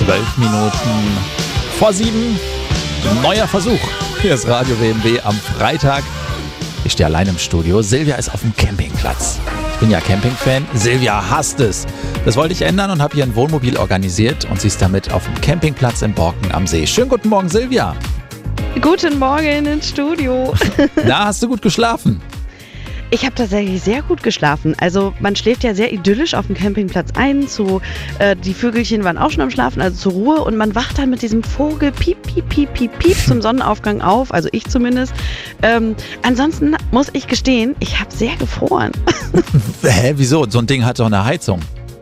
12 Minuten vor 7. Neuer Versuch. Hier ist Radio WMW am Freitag. Ich stehe allein im Studio. Silvia ist auf dem Campingplatz. Ich bin ja Campingfan. Silvia hasst es. Das wollte ich ändern und habe ihr ein Wohnmobil organisiert und sie ist damit auf dem Campingplatz in Borken am See. Schönen guten Morgen, Silvia. Guten Morgen ins Studio. Na, hast du gut geschlafen? Ich habe tatsächlich sehr gut geschlafen. Also man schläft ja sehr idyllisch auf dem Campingplatz ein. Die Vögelchen waren auch schon am Schlafen, also zur Ruhe. Und man wacht dann mit diesem Vogel piep, piep, piep, piep, piep zum Sonnenaufgang auf. Also ich zumindest. Ansonsten muss ich gestehen, ich habe sehr gefroren. Hä, wieso? So ein Ding hat doch eine Heizung.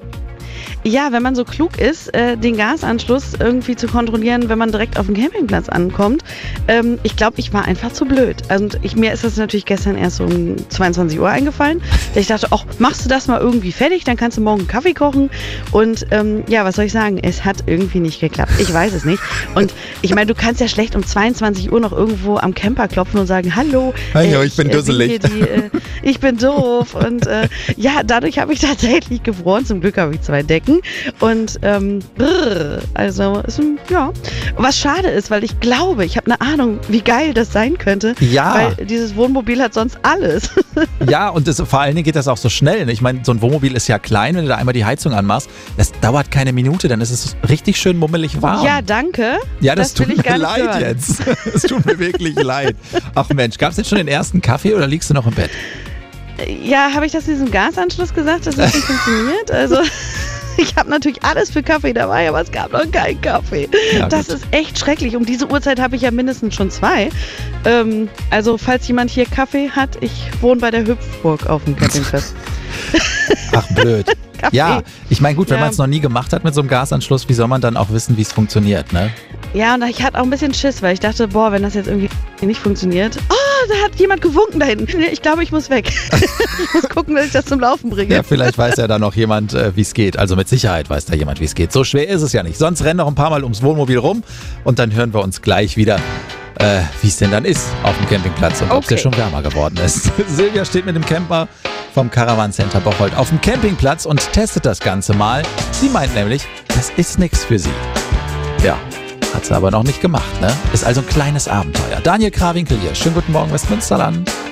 Ja, wenn man so klug ist, den Gasanschluss irgendwie zu kontrollieren, wenn man direkt auf dem Campingplatz ankommt. Ich glaube, ich war einfach zu blöd. Also mir ist das natürlich gestern erst so um 22 Uhr eingefallen. Ich dachte, ach, machst du das mal irgendwie fertig, dann kannst du morgen einen Kaffee kochen. Und ja, was soll ich sagen? Es hat irgendwie nicht geklappt. Ich weiß es nicht. Und ich meine, du kannst ja schlecht um 22 Uhr noch irgendwo am Camper klopfen und sagen, hallo, ich bin dusselig. Ich bin doof. Und ja, dadurch habe ich tatsächlich gefroren. Zum Glück habe ich 2 Decken. Und also ja, was schade ist, weil ich glaube, ich habe eine Ahnung, wie geil das sein könnte, ja. Weil dieses Wohnmobil hat sonst alles. Ja, und vor allen Dingen geht das auch so schnell. Ich meine, so ein Wohnmobil ist ja klein, wenn du da einmal die Heizung anmachst, das dauert keine Minute, dann ist es richtig schön mummelig warm. Ja, danke. Ja, das tut mir leid hören. jetzt. Es tut mir wirklich leid. Ach Mensch, gab es jetzt schon den ersten Kaffee oder liegst du noch im Bett? Ja, habe ich das in diesem Gasanschluss gesagt, dass das nicht funktioniert? Also ich habe natürlich alles für Kaffee dabei, aber es gab noch keinen Kaffee. Ja, das ist echt schrecklich. Um diese Uhrzeit habe ich ja mindestens schon 2. Also falls jemand hier Kaffee hat, ich wohne bei der Hüpfburg auf dem Campingplatz. Ach blöd. Kaffee. Ja, ich meine gut, wenn Ja. man es noch nie gemacht hat mit so einem Gasanschluss, wie soll man dann auch wissen, wie es funktioniert, ne? Ja, und ich hatte auch ein bisschen Schiss, weil ich dachte, boah, wenn das jetzt irgendwie nicht funktioniert. Oh, da hat jemand gewunken da hinten. Ich glaube, ich muss weg. Ich muss gucken, dass ich das zum Laufen bringe. Ja, vielleicht weiß ja da noch jemand, wie es geht. Also mit Sicherheit weiß da jemand, wie es geht. So schwer ist es ja nicht. Sonst rennen noch ein paar Mal ums Wohnmobil rum und dann hören wir uns gleich wieder, wie es denn dann ist auf dem Campingplatz und ob es ja schon wärmer geworden ist. Silvia steht mit dem Camper vom Caravan Center Bocholt auf dem Campingplatz und testet das Ganze mal. Sie meint nämlich, das ist nichts für sie. Ja, hat sie aber noch nicht gemacht, ne? Ist also ein kleines Abenteuer. Daniel Krawinkel hier. Schönen guten Morgen, Westmünsterland.